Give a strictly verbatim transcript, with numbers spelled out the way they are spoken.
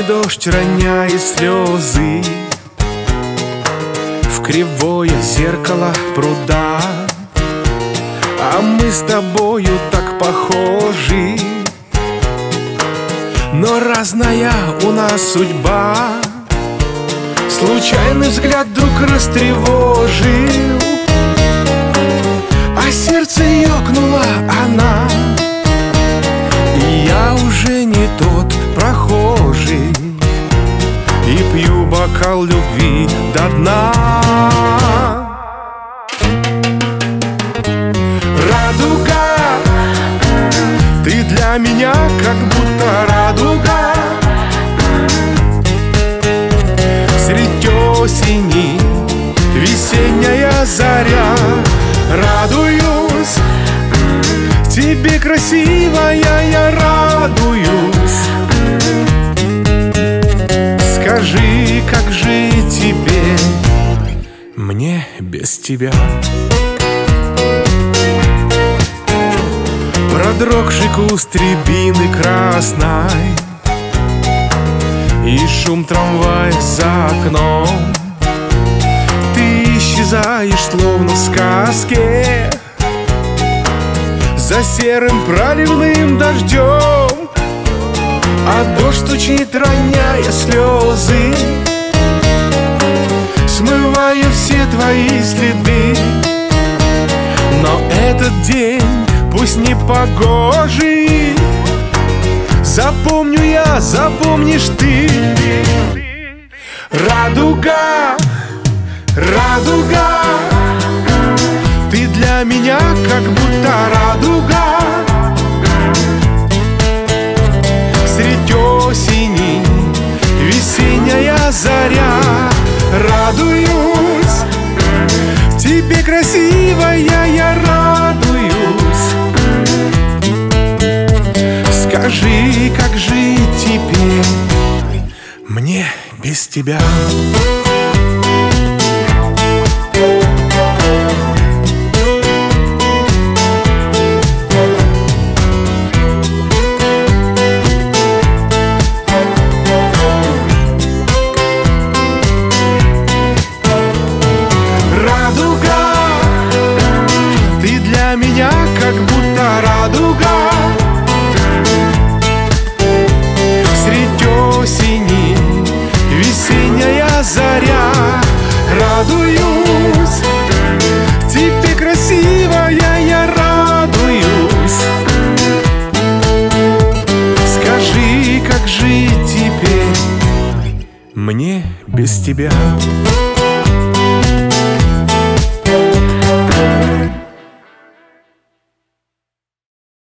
Осенний дождь роняет слезы в кривое зеркало пруда, а мы с тобою так похожи, но разная у нас судьба. Случайный взгляд вдруг растревожил, а сердце ёкнула она, и я уже не тот прохожий, и пью бокал любви до дна. Радуга, ты для меня как будто радуга. Средь осени весенняя заря. Радуюсь тебе, красивая, я радуюсь. Скажи, как жить тебе, мне без тебя? Продрогший куст рябины красной и шум трамвая за окном. Ты исчезаешь, словно в сказке, за серым проливным дождем, а дождь стучит, роняя слезы, смывая все твои следы. Но этот день пусть не погожий, запомню я, запомнишь ты. Радуга, радуга, ты для меня как будто радуга. Средь осени весенняя заря. Радуюсь тебе, красивая, я радуюсь. Скажи, как жить теперь, мне без тебя? Радуга, ты для меня как будто радуга. Заря. Радуюсь тебе, красивая, я радуюсь. Скажи, как жить теперь, мне без тебя?